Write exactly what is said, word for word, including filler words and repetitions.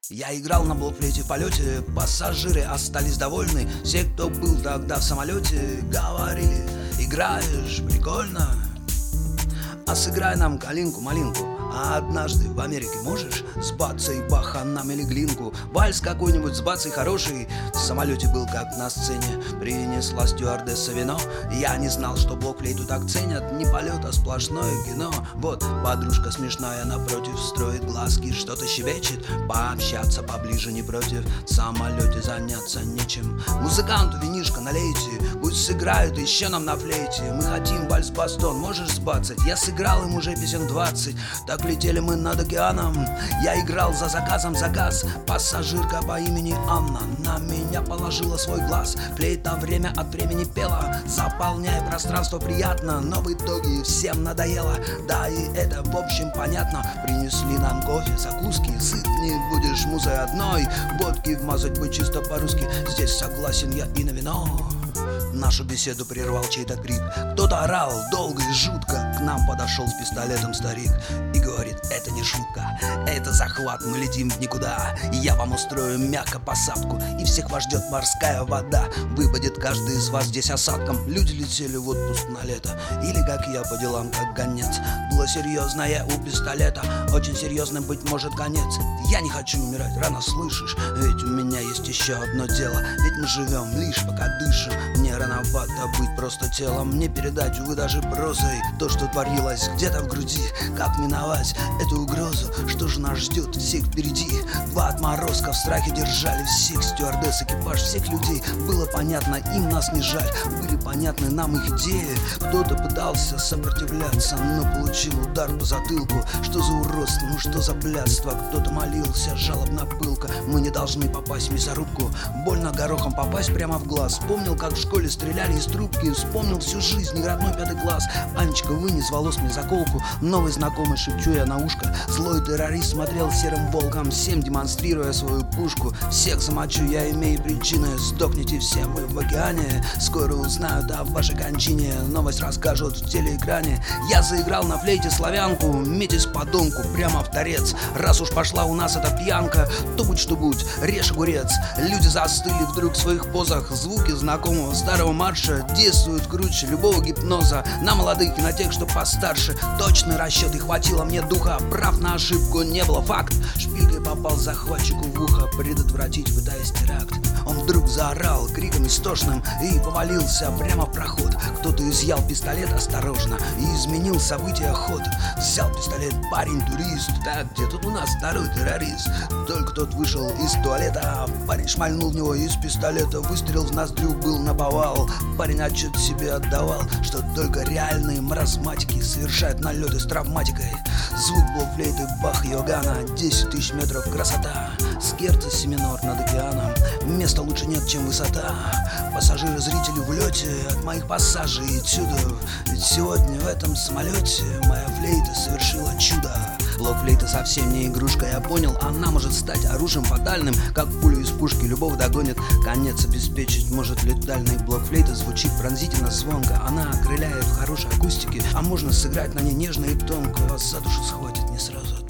Я играл на блокфлейте в полете, пассажиры остались довольны. Все, кто был тогда в самолете, говорили: играешь прикольно, а сыграй нам калинку-малинку. А однажды в Америке можешь с бацей баханам или глинку? Вальс какой-нибудь с бацей хороший. В самолете был как на сцене. Принесла стюардесса вино. Я не знал, что блокфлейту так ценят. Не полет, а сплошное кино. Вот подружка смешная напротив строит глазки, что-то щебечет. Пообщаться поближе не против. В самолете заняться нечем. Музыканту винишко налейте, пусть сыграют еще нам на флейте. Мы хотим вальс-бастон, можешь сбацать? Я сыграл им уже песен двадцать. Так летели мы над океаном. Я играл за заказом заказ. Пассажирка по имени Анна на меня положила свой глаз. Флейта время от времени пела, заполняя пространство приятно. Но в итоге всем надоело. Да и это в общем понятно. Принесли нам кофе, закуски. Сыт не будешь музой одной. Водки вмазать бы чисто по-русски. Здесь согласен я и на вино. Нашу беседу прервал чей-то крик. Кто-то орал долго и жутко. К нам подошел с пистолетом старик и говорит: это не шутка, это захват, мы летим в никуда. Я вам устрою мягко посадку, и всех вас ждет морская вода. Выпадет каждый из вас здесь осадком. Люди летели в отпуск на лето, или как я по делам как гонец. Было серьезное у пистолета, очень серьезным быть может конец. Я не хочу умирать рано, слышишь? Ведь у меня есть еще одно дело. Ведь мы живем лишь пока дышим. Мне рановато быть просто телом, не передать, увы, даже прозой то, что творилось где-то в груди. Как миновать эту угрозу? Что же нас ждет всех впереди? Два отморозка в страхе держали всех: стюардесс, экипаж, всех людей. Было понятно, им нас не жаль. Были понятны нам их идеи. Кто-то пытался сопротивляться, но получил удар по затылку. Что за уродство, ну что за блядство? Кто-то молился жалобно, пылко: мы не должны попасть в мясорубку. Больно горохом попасть прямо в глаз. Помнил, как в школе стреляли из трубки. Вспомнил всю жизнь, не родной пятый класс. Анечка вынес волос мне заколку. Новый знакомый, шепчу я на ушко. Злой террорист смотрел серым волком, всем демонстрируя свою пушку. Всех замочу, я имею причины. Сдохните все вы в океане. Скоро узнают о вашей кончине. Новость расскажут в телеэкране. Я заиграл на флейте славянку. Метись подонку прямо в торец. Раз уж пошла у нас эта пьянка, то будь что будь, режь огурец. Люди застыли вдруг в своих позах. Звуки знакомого старого марша действуют круче любого гипноза. На молодых и на тех, что постарше. Точный расчет, и хватило мне духа. Прав на ошибку не было, факт. Шпилькой попал захватчику в ухо. Предотвратить, пытаясь теракт. Он вдруг заорал криком истошным и повалился прямо в проход. Кто-то изъял пистолет осторожно и изменил события ход. Взял пистолет парень-турист. Так, где тут у нас второй террорист? Только тот вышел из туалета. Парень шмальнул в него из пистолета. Выстрел в ноздрю был наповал. Парень отчет себе отдавал, что только реальные маразматики совершают налеты с травматикой. Звук блокфлейты бах Йогана. Десять тысяч метров красота. Скерца си минор над океаном. Места лучше нет, чем высота. Пассажиры, зрители в лете от моих пассажей и этюдов. Ведь сегодня в этом самолете моя флейта совершила чудо. Блокфлейта совсем не игрушка, я понял. Она может стать оружием фатальным, как пуля из пушки любого догонит. Конец обеспечить может летальный. Блокфлейта звучит пронзительно звонко. Она окрыляет в хорошей акустике, а можно сыграть на ней нежно и тонко. Вас за душу схватит не сразу.